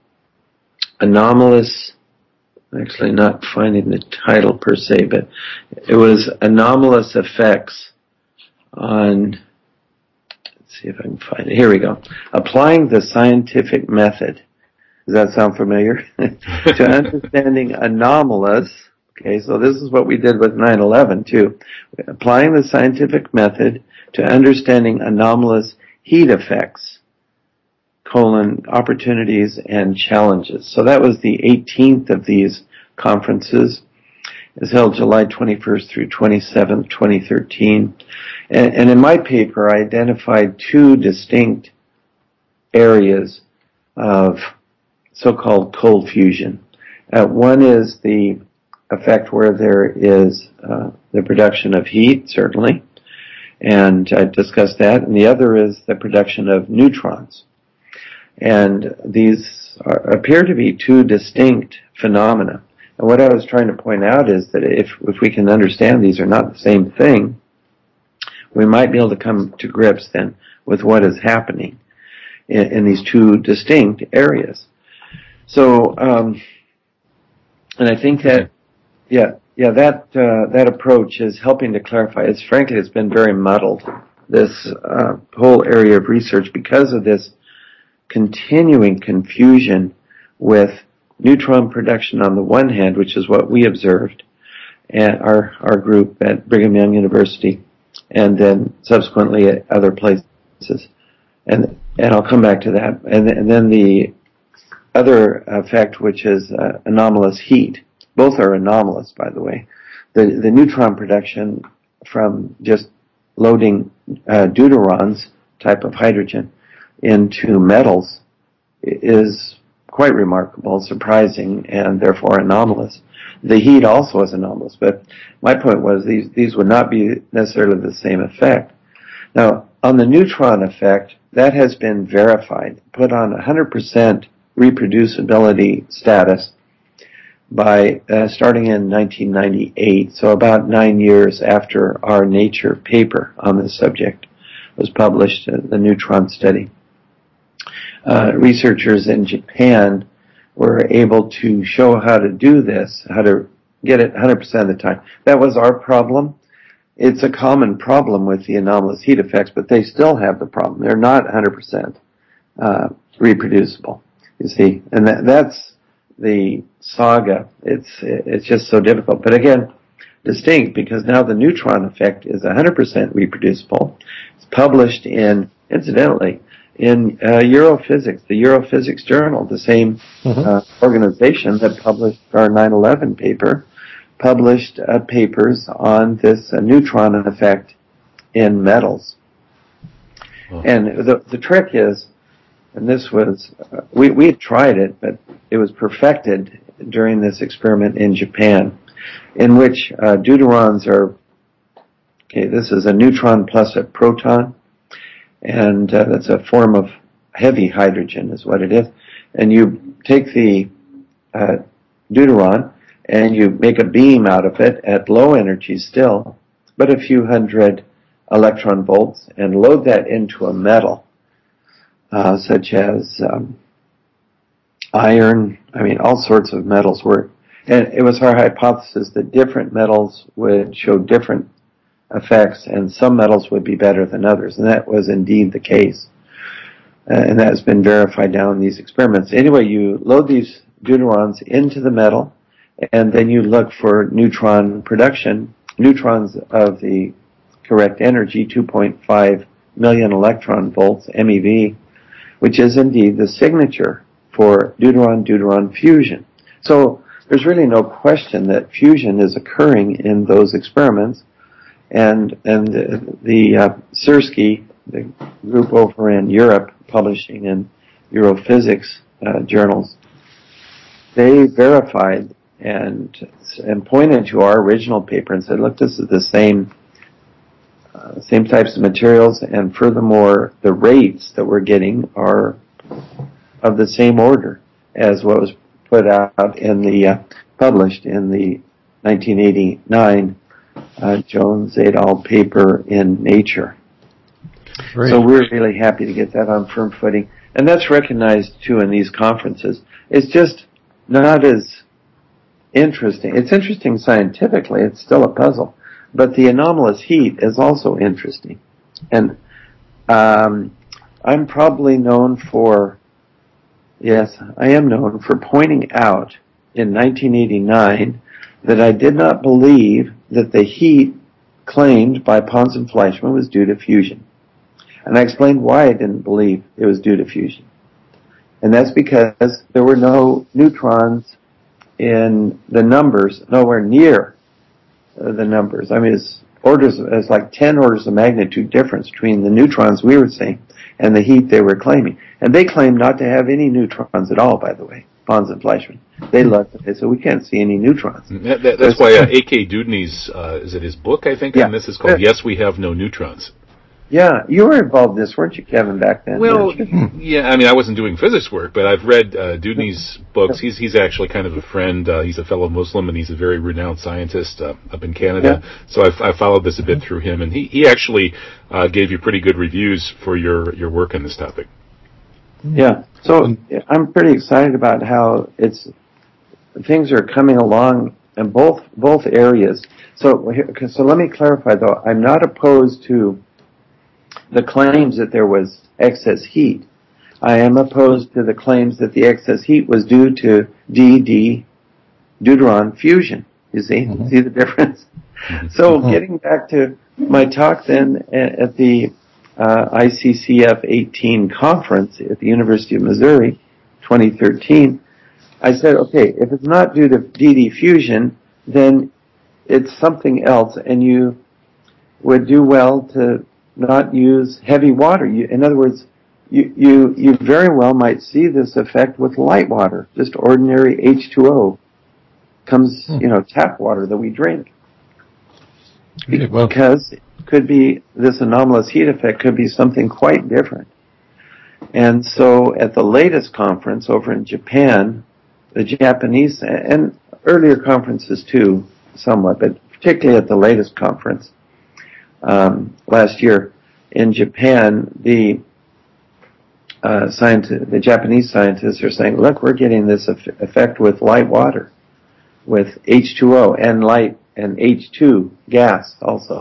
S2: anomalous, actually not finding the title per se, but it was anomalous effects on, let's see if I can find it, here we go, applying the scientific method. Does that sound familiar? To understanding anomalous, okay, so this is what we did with nine eleven too, applying the scientific method to understanding anomalous heat effects, colon, opportunities and challenges. So that was the eighteenth of these conferences. It was held July twenty-first through twenty-seventh, twenty thirteen. And, and in my paper, I identified two distinct areas of so-called cold fusion. Uh, one is the effect where there is uh, the production of heat, certainly, and I discussed that. And the other is the production of neutrons. And these are, appear to be two distinct phenomena. And what I was trying to point out is that if, if we can understand these are not the same thing, we might be able to come to grips then with what is happening in, in these two distinct areas. So, um, and I think that, yeah, yeah, that uh, that approach is helping to clarify. It's frankly, it's been very muddled, this uh, whole area of research, because of this continuing confusion with neutron production on the one hand, which is what we observed at our our group at Brigham Young University, and then subsequently at other places, and and I'll come back to that, and and then the other effect, which is uh, anomalous heat. Both are anomalous, by the way. The the neutron production from just loading uh, deuterons, type of hydrogen, into metals is quite remarkable, surprising, and therefore anomalous. The heat also is anomalous, but my point was these these would not be necessarily the same effect. Now, on the neutron effect, that has been verified, put on one hundred percent reproducibility status by uh, starting in nineteen ninety-eight, so about nine years after our Nature paper on this subject was published, uh, the neutron study. uh, researchers in Japan were able to show how to do this, how to get it one hundred percent of the time. That was our problem. It's a common problem with the anomalous heat effects, but they still have the problem. They're not one hundred percent uh, reproducible, you see. And that, that's the saga. It's, it's just so difficult. But again, distinct, because now the neutron effect is one hundred percent reproducible. It's published in, incidentally, in uh, Europhysics, the Europhysics Journal, the same mm-hmm. uh, organization that published our nine eleven paper, published uh, papers on this uh, neutron effect in metals. Oh. And the the trick is, and this was, uh, we, we had tried it, but it was perfected during this experiment in Japan, in which uh, deuterons are, okay, this is a neutron plus a proton, and uh, that's a form of heavy hydrogen is what it is. And you take the uh, deuteron and you make a beam out of it at low energy still, but a few hundred electron volts, and load that into a metal, uh, such as um, iron, I mean, all sorts of metals were. And it was our hypothesis that different metals would show different effects, and some metals would be better than others, and that was indeed the case. Uh, and that has been verified now in these experiments. Anyway, you load these deuterons into the metal, and then you look for neutron production, neutrons of the correct energy, two point five million electron volts, M E V, which is indeed the signature for deuteron-deuteron fusion. So there's really no question that fusion is occurring in those experiments. And and the, the uh, Sersky, the group over in Europe, publishing in Europhysics uh, journals, they verified and and pointed to our original paper and said, look, this is the same uh, same types of materials, and furthermore, the rates that we're getting are of the same order as what was put out in the uh, published in the nineteen eighty-nine Uh, Jones et al. Paper in Nature. Great. So we're really happy to get that on firm footing. And that's recognized, too, in these conferences. It's just not as interesting. It's interesting scientifically. It's still a puzzle. But the anomalous heat is also interesting. And um, I'm probably known for, yes, I am known for pointing out in nineteen eighty-nine that I did not believe that the heat claimed by Pons and Fleischmann was due to fusion. And I explained why I didn't believe it was due to fusion. And that's because there were no neutrons in the numbers, nowhere near uh, the numbers. I mean, it's orders, it's like ten orders of magnitude difference between the neutrons we were seeing and the heat they were claiming. And they claimed not to have any neutrons at all, by the way, Pons and Fleischmann. They looked at it, so we can't see any neutrons.
S1: That, that, that's why uh, A K Dewdney's, uh, is it his book, I think,
S2: yeah.
S1: on this is called Yes, We Have No Neutrons.
S2: Yeah, you were involved in this, weren't you, Kevin, back then?
S1: Well, yeah, I mean, I wasn't doing physics work, but I've read uh, Dewdney's books. He's he's actually kind of a friend. Uh, he's a fellow Muslim, and he's a very renowned scientist uh, up in Canada. Yeah. So I've, I followed this a bit through him, and he, he actually uh, gave you pretty good reviews for your, your work on this topic.
S2: Yeah, so I'm pretty excited about how it's things are coming along in both both areas. So, so let me clarify, though. I'm not opposed to the claims that there was excess heat. I am opposed to the claims that the excess heat was due to D D deuteron fusion. You see, mm-hmm. see the difference? Mm-hmm. So, getting back to my talk then at the uh, I C C F eighteen conference at the University of Missouri, twenty thirteen. I said, okay, if it's not due to D D fusion, then it's something else, and you would do well to not use heavy water. You, in other words, you, you, you very well might see this effect with light water, just ordinary H two O. Comes, hmm. you know, tap water that we drink.
S3: Okay, well.
S2: Because it could be, this anomalous heat effect could be something quite different. And so at the latest conference over in Japan, the Japanese, and earlier conferences too, somewhat, but particularly at the latest conference um, last year in Japan, the uh, scientists, the Japanese scientists are saying, look, we're getting this effect with light water, with H two O and light and H two gas also.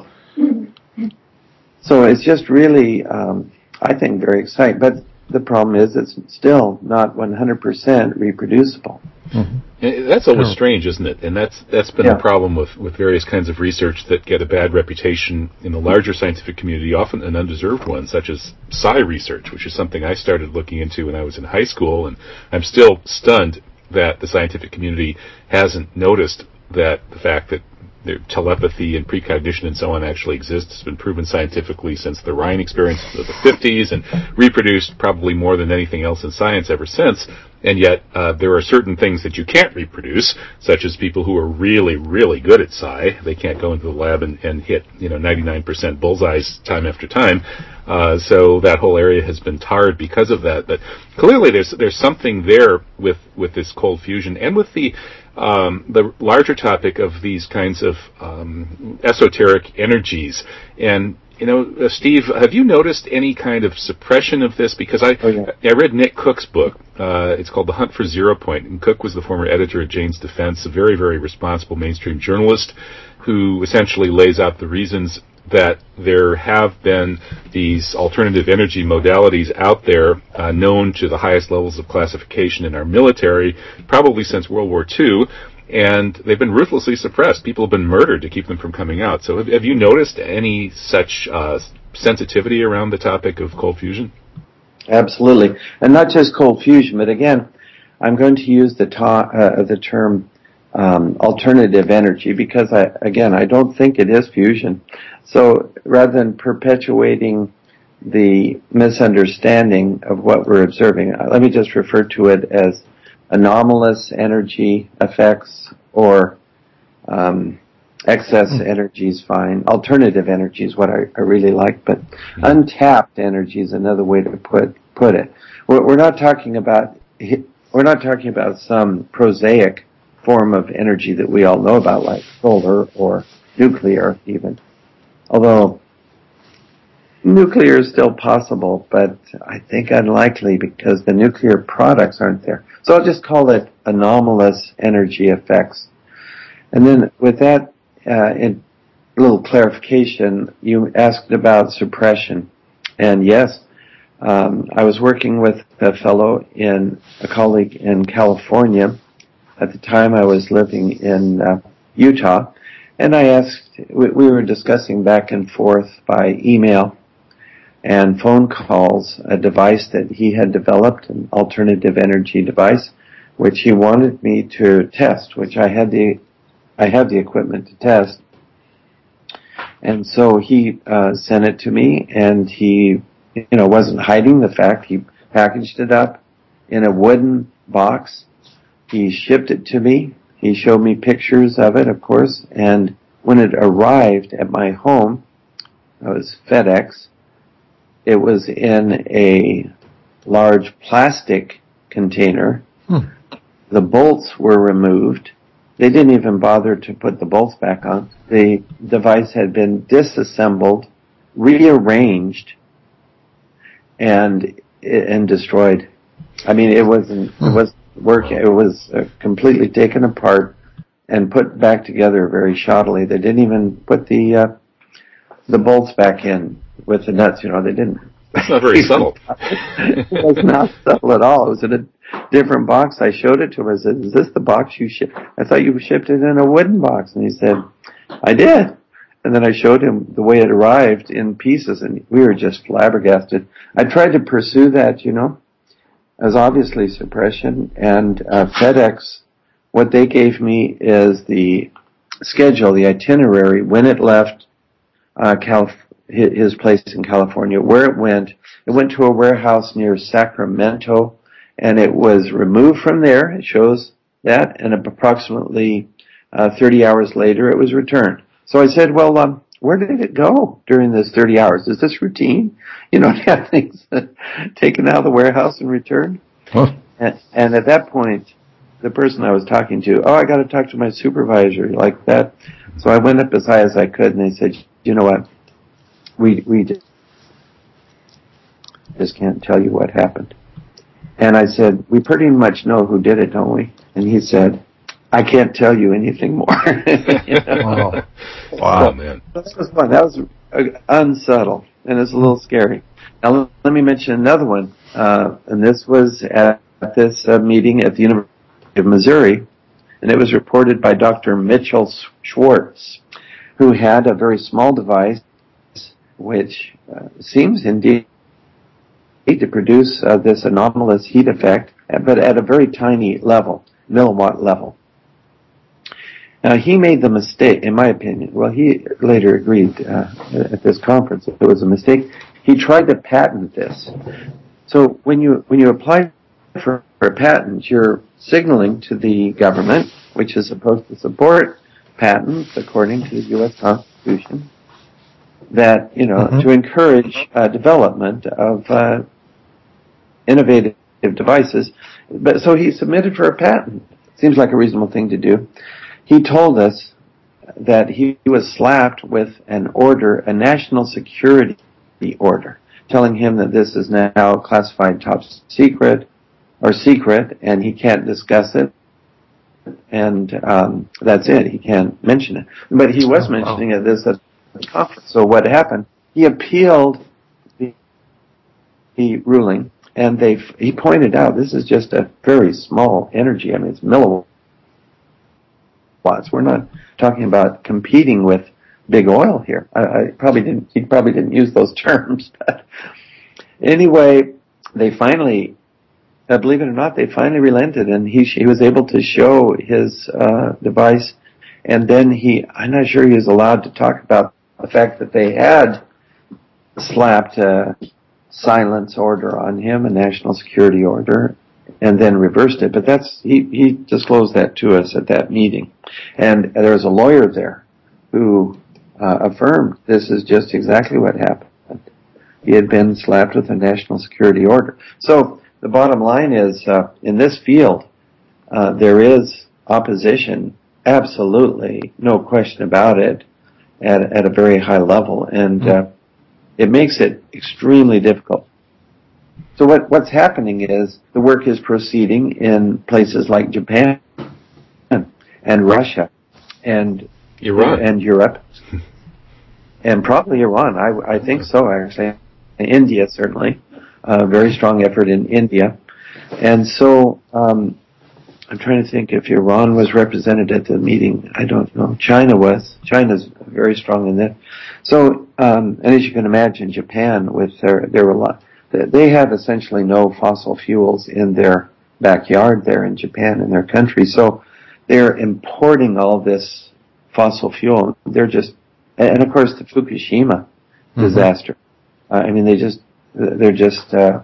S2: So it's just really, um, I think, very exciting. But the problem is it's still not one hundred percent reproducible.
S1: Mm-hmm. That's always strange, isn't it? And that's that's been
S2: Yeah.
S1: a problem with, with various kinds of research that get a bad reputation in the larger scientific community, often an undeserved one, such as psi research, which is something I started looking into when I was in high school, and I'm still stunned that the scientific community hasn't noticed that the fact that their telepathy and precognition and so on actually exists has been proven scientifically since the Rhine experience of the fifties and reproduced probably more than anything else in science ever since. And yet uh, there are certain things that you can't reproduce, such as people who are really, really good at psi. They can't go into the lab and, and hit, you know, ninety-nine percent bullseyes time after time. Uh, so that whole area has been tarred because of that. But clearly there's there's something there with, with this cold fusion and with the um, the larger topic of these kinds of um, esoteric energies. And you know, uh, Steve, have you noticed any kind of suppression of this? Because I
S2: Oh, yeah.
S1: I read Nick Cook's book. Uh, it's called The Hunt for Zero Point, and Cook was the former editor at Jane's Defense, a very, very responsible mainstream journalist who essentially lays out the reasons that there have been these alternative energy modalities out there uh, known to the highest levels of classification in our military, probably since World War Two, and they've been ruthlessly suppressed. People have been murdered to keep them from coming out. So have, have you noticed any such uh, sensitivity around the topic of cold fusion?
S2: Absolutely. And not just cold fusion, but again, I'm going to use the, ta- uh, the term um, alternative energy because, I, again, I don't think it is fusion. So rather than perpetuating the misunderstanding of what we're observing, let me just refer to it as anomalous energy effects or um, excess energy is fine. Alternative energy is what I, I really like, but mm-hmm. untapped energy is another way to put put it. We're, we're not talking about we're not talking about some prosaic form of energy that we all know about, like solar or nuclear, even. Although nuclear is still possible, but I think unlikely because the nuclear products aren't there. So I'll just call it anomalous energy effects. And then with that, uh, in a little clarification, you asked about suppression. And yes, um, I was working with a fellow in, a colleague in California. At the time I was living in uh, Utah. And I asked, we, we were discussing back and forth by email and phone calls, a device that he had developed, an alternative energy device, which he wanted me to test, which I had the, I have the equipment to test. And so he uh, sent it to me, and he, you know, wasn't hiding the fact. He packaged it up in a wooden box. He shipped it to me. He showed me pictures of it, of course, and when it arrived at my home, it was FedEx. It was in a large plastic container. Hmm. The bolts were removed. They didn't even bother to put the bolts back on. The device had been disassembled, rearranged, and and destroyed. I mean, it wasn't it was working. It was uh, completely taken apart and put back together very shoddily. They didn't even put the uh, the bolts back in with the nuts. You know, they didn't.
S1: That's not very subtle.
S2: It was not subtle at all. It was in a different box. I showed it to him. I said, "Is this the box you shipped? I thought you shipped it in a wooden box." And he said, "I did." And then I showed him the way it arrived in pieces, and we were just flabbergasted. I tried to pursue that, you know, as obviously suppression. And uh, FedEx, what they gave me is the schedule, the itinerary, when it left uh, Calif- his place in California, where it went. It went to a warehouse near Sacramento, and it was removed from there. It shows that, and approximately uh, thirty hours later, it was returned. So I said, well, um, where did it go during this thirty hours? Is this routine? You know, to have things taken out of the warehouse and returned?
S3: Huh.
S2: And, and at that point, the person I was talking to, oh, I got to talk to my supervisor, like that. So I went up as high as I could, and they said, you know what? We we just can't tell you what happened. And I said, we pretty much know who did it, don't we? And he said, I can't tell you anything more. You know?
S1: Wow. Wow, man.
S2: That was fun. That was uh, unsubtle, and it's a little scary. Now, let me mention another one. Uh, and this was at this uh, meeting at the University of Missouri, and it was reported by Doctor Mitchell Schwartz, who had a very small device which uh, seems indeed to produce uh, this anomalous heat effect, but at a very tiny level, milliwatt level. Now, he made the mistake, in my opinion, well, he later agreed uh, at this conference it was a mistake. He tried to patent this. So when you when you apply for, for a patent, you're signaling to the government, which is supposed to support patents according to the U S Constitution, that, you know, mm-hmm. to encourage uh, development of uh, innovative devices. But so he submitted for a patent. Seems like a reasonable thing to do. He told us that he was slapped with an order, a national security order, telling him that this is now classified top secret or secret, and he can't discuss it, and um, that's it. He can't mention it. But he was mentioning it this at the conference. So what happened? He appealed the, the ruling, and they he pointed out this is just a very small energy. I mean, it's milliwatts. We're not talking about competing with big oil here. I, I probably didn't. He probably didn't use those terms. But anyway, they finally, uh, believe it or not, they finally relented, and he he was able to show his uh, device. And then he, I'm not sure he was allowed to talk about the fact that they had slapped a silence order on him, a national security order, and then reversed it. But that's he he disclosed that to us at that meeting, and there was a lawyer there who uh, affirmed this is just exactly what happened. He had been slapped with a national security order. So the bottom line is, uh, in this field, uh, there is opposition, absolutely, no question about it, at at a very high level, and uh, it makes it extremely difficult. So what, what's happening is the work is proceeding in places like Japan and Russia and
S1: Iran
S2: and Europe and probably Iran. I, I think so, actually. India, certainly. A very strong effort in India. And so um, I'm trying to think if Iran was represented at the meeting. I don't know. China was. China's very strong in that. So, um, and as you can imagine, Japan, with their, their a lot, they have essentially no fossil fuels in their backyard there in Japan, in their country. So they're importing all this fossil fuel. They're just, and of course the Fukushima mm-hmm. disaster. Uh, I mean, they just, they're just uh,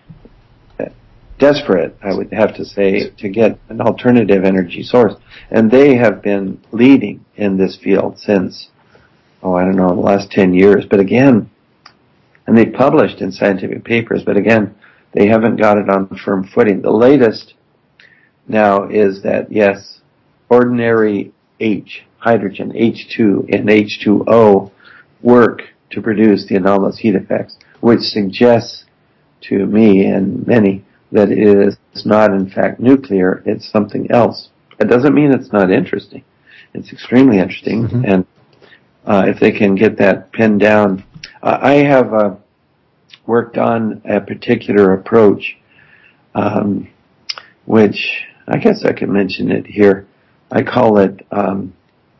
S2: desperate, I would have to say, to get an alternative energy source. And they have been leading in this field since, oh, I don't know, the last ten years. But again, and they published in scientific papers, but again, they haven't got it on firm footing. The latest now is that, yes, ordinary H, hydrogen, H two, and H two O work to produce the anomalous heat effects, which suggests to me and many that it is not, in fact, nuclear, it's something else. It doesn't mean it's not interesting. It's extremely interesting, mm-hmm. and uh, if they can get that pinned down. Uh, I have uh, worked on a particular approach, um, which I guess I can mention it here. I call it um,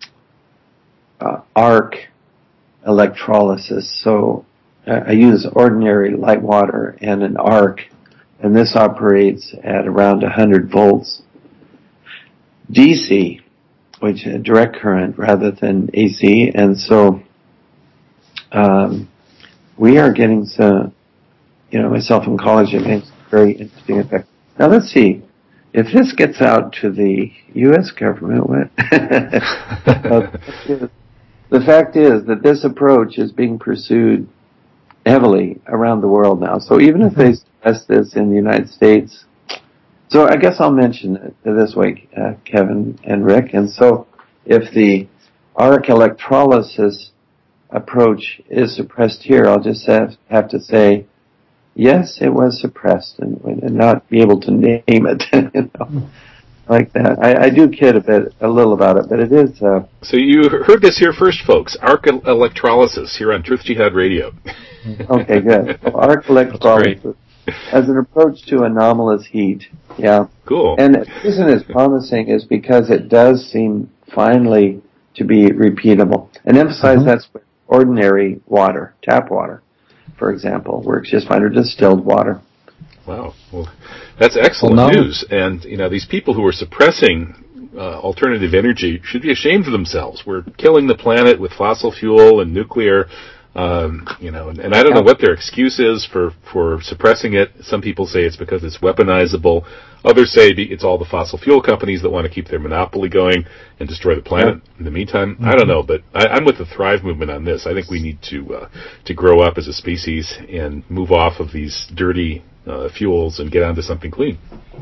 S2: uh, arc electrolysis. So uh, I use ordinary light water and an arc, and this operates at around one hundred volts D C, which is direct current rather than A C, and so um, we are getting some, you know, myself in college, it makes very interesting effect. Now let's see, if this gets out to the U S government, what? The fact is that this approach is being pursued heavily around the world now. So even if they test this in the United States, so I guess I'll mention it this way, uh, Kevin and Rick. And so if the arc electrolysis approach is suppressed here, I'll just have, have to say yes, it was suppressed, and, and not be able to name it, you know, like that. I, I do kid a bit, a little about it, but it is. Uh,
S1: so you heard this here first, folks. Arc electrolysis here on Truth Jihad Radio.
S2: Okay, good. Well, arc electrolysis as an approach to anomalous heat. Yeah.
S1: Cool.
S2: And the reason it's promising is because it does seem finally to be repeatable. And emphasize mm-hmm. that's with ordinary water, tap water, for example, works just fine, or distilled water.
S1: Wow. Well, that's excellent
S3: well, no.
S1: news. And, you know, these people who are suppressing uh, alternative energy should be ashamed of themselves. We're killing the planet with fossil fuel and nuclear. Um, you know, and, and I don't know what their excuse is for, for suppressing it. Some people say it's because it's weaponizable. Others say it's all the fossil fuel companies that want to keep their monopoly going and destroy the planet in the meantime. Mm-hmm. I don't know, but I, I'm with the Thrive movement on this. I think we need to uh, to grow up as a species and move off of these dirty uh, fuels and get onto something clean.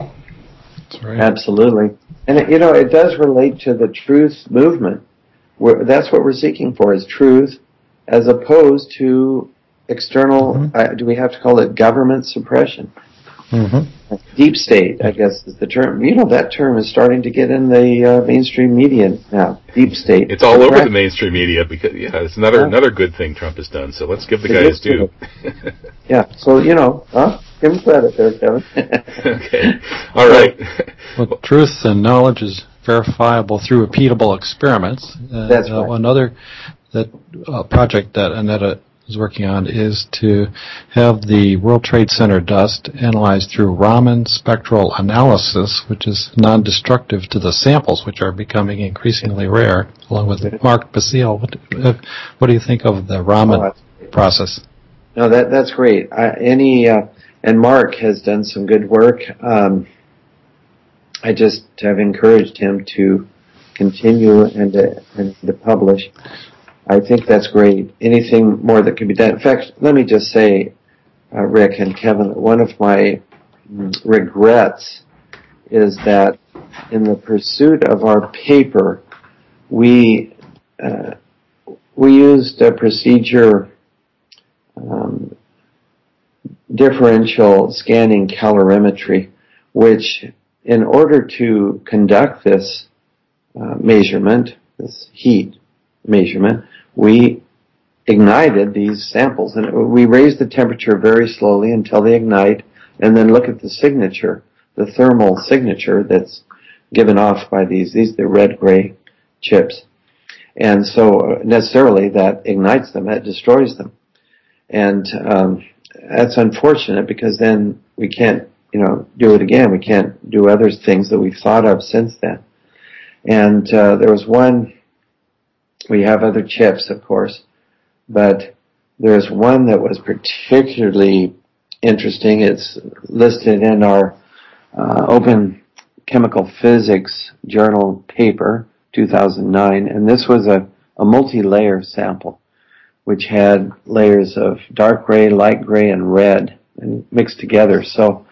S2: That's right. Absolutely. And, it, you know, it does relate to the truth movement. We're, that's what we're seeking for, is truth, as opposed to external, mm-hmm. uh, do we have to call it government suppression? Mm-hmm. Deep state, I guess, is the term. You know, that term is starting to get in the uh, mainstream media now. Deep state.
S1: It's all over the mainstream media because, yeah, it's another yeah. another good thing Trump has done. So let's give the guy his due.
S2: Yeah. So you know, huh? Give him credit there, Kevin.
S1: Okay. All right.
S3: Well, truth and knowledge is verifiable through repeatable experiments. Uh,
S2: That's
S3: uh,
S2: right.
S3: Another that uh, project that Annetta is working on is to have the World Trade Center dust analyzed through Raman spectral analysis, which is non-destructive to the samples, which are becoming increasingly rare, along with Mark Basile. What, uh, what do you think of the Raman oh, process?
S2: No, that that's great. I, any uh, and Mark has done some good work. Um, I just have encouraged him to continue and to, and to publish. I think that's great. Anything more that can be done. In fact, let me just say, uh, Rick and Kevin, that one of my regrets is that in the pursuit of our paper, we uh, we used a procedure, um, differential scanning calorimetry, which, in order to conduct this uh, measurement, this heat measurement, we ignited these samples, and we raised the temperature very slowly until they ignite, and then look at the signature, the thermal signature that's given off by these, these the red-gray chips. And so necessarily that ignites them, that destroys them. And um, that's unfortunate because then we can't, you know, do it again. We can't do other things that we've thought of since then. And uh, there was one. We have other chips, of course, but there's one that was particularly interesting. It's listed in our uh, Open Chemical Physics Journal paper, two thousand nine, and this was a, a multi-layer sample, which had layers of dark gray, light gray, and red, and mixed together. So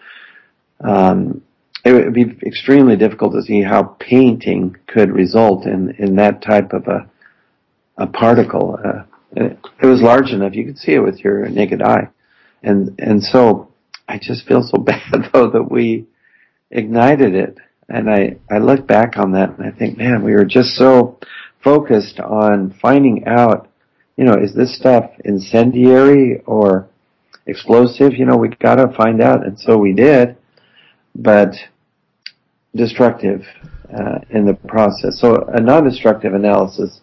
S2: um, it would be extremely difficult to see how painting could result in, in that type of a a particle. Uh, it, it was large enough you could see it with your naked eye. And and so I just feel so bad, though, that we ignited it. And I, I look back on that and I think, man, we were just so focused on finding out, you know, is this stuff incendiary or explosive? You know, we got to find out. And so we did, but destructive uh, in the process. So a non-destructive analysis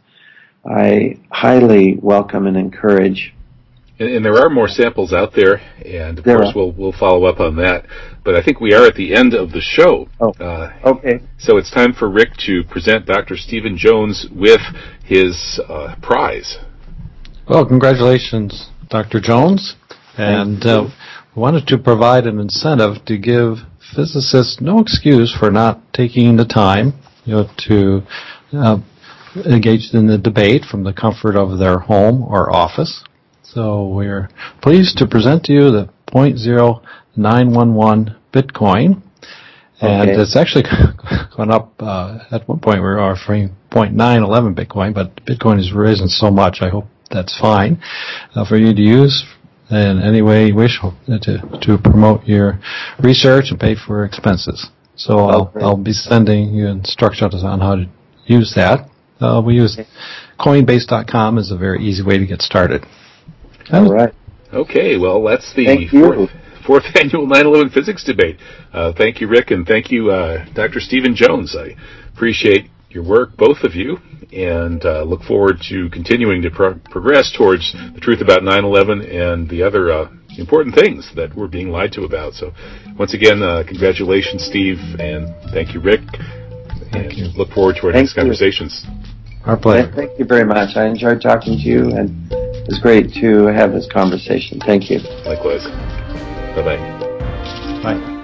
S2: I highly welcome and encourage.
S1: And, and there are more samples out there, and of
S2: there
S1: course
S2: are.
S1: we'll we'll follow up on that. But I think we are at the end of the show.
S2: Oh,
S1: uh,
S2: okay.
S1: So it's time for Rick to present Doctor Stephen Jones with his uh, prize.
S3: Well, congratulations, Doctor Jones. And uh, we wanted to provide an incentive to give physicists no excuse for not taking the time, you know, to uh, engaged in the debate from the comfort of their home or office. So we're pleased to present to you the zero point zero nine one one Bitcoin. And okay. It's actually gone up. Uh, at one point we were offering zero point nine one one Bitcoin, but Bitcoin has risen so much, I hope that's fine uh, for you to use in any way you wish to, to promote your research and pay for expenses. So I'll,
S2: Oh,
S3: I'll be sending you instructions on how to use that. Uh, we use Coinbase dot com is a very easy way to get started.
S2: All right.
S1: Okay, well, that's the
S2: Thank you.
S1: fourth, fourth annual nine eleven physics debate. Uh, thank you, Rick, and thank you, uh, Doctor Stephen Jones. I appreciate your work, both of you, and uh, look forward to continuing to pro- progress towards the truth about nine eleven and the other uh, important things that we're being lied to about. So, once again, uh, congratulations, Steve, and thank you, Rick.
S3: Thank
S1: and
S3: you.
S1: Look forward to our
S2: Thank
S1: next
S2: you.
S1: conversations.
S3: Our pleasure.
S2: Thank you very much. I enjoyed talking to you, and it was great to have this conversation. Thank you.
S1: Likewise. Bye-bye.
S3: Bye.